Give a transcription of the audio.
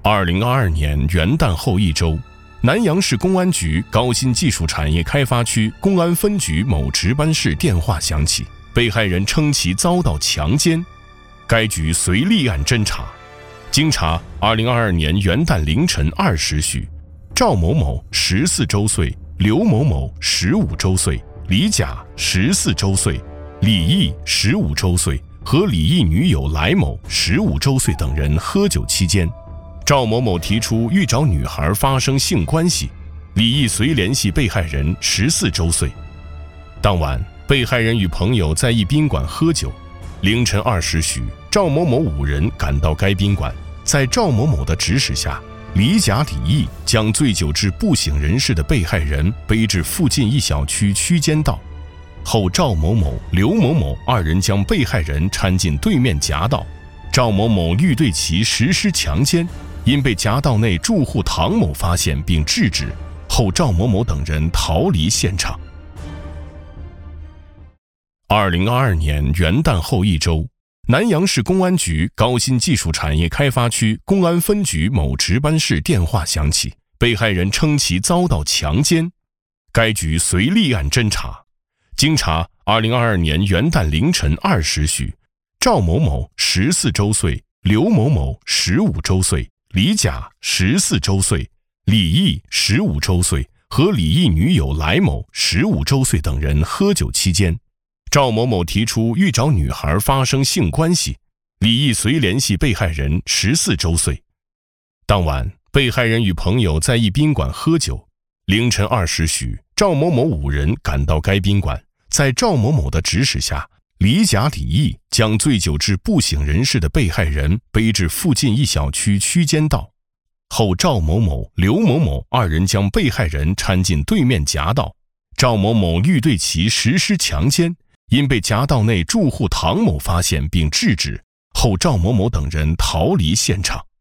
2022年元旦后一周，南阳市公安局高新技术产业开发区公安分局某值班室电话响起，被害人称其遭到强奸。该局随立案侦查，经查，2022年元旦凌晨2时许，赵某某14周岁，刘某某15周岁，李甲14周岁，李毅15周岁和李毅女友来某15周岁等人喝酒期间，赵某某提出欲找女孩发生性关系，李毅随联系被害人14周岁。当晚，被害人与朋友在一宾馆喝酒，凌晨2时许，赵某某5人赶到该宾馆，在赵某某的指使下，李甲、李毅将醉酒至不省人事的被害人背至附近一小区区间道，后赵某某、刘某某2人将被害人搀进对面夹道，赵某某欲对其实施强奸，因被夹道内住户唐某发现并制止，后赵某某等人逃离现场。2022年元旦后一周，南阳市公安局高新技术产业开发区公安分局某值班室电话响起，被害人称其遭到强奸。该局随立案侦查，经查，2022年元旦凌晨2时许，赵某某14周岁，刘某某15周岁，李甲14周岁，李毅15周岁和李毅女友来某15周岁等人喝酒期间，赵某某提出欲找女孩发生性关系，李毅随联系被害人14周岁。当晚，被害人与朋友在一宾馆喝酒，凌晨2时许，赵某某5人赶到该宾馆，在赵某某的指使下，李甲、李毅将醉酒至不省人事的被害人背至附近一小区区间道，后赵某某、刘某某2人将被害人搀进对面夹道，赵某某欲对其实施强奸，因被夹道内住户唐某发现并制止，后赵某某等人逃离现场。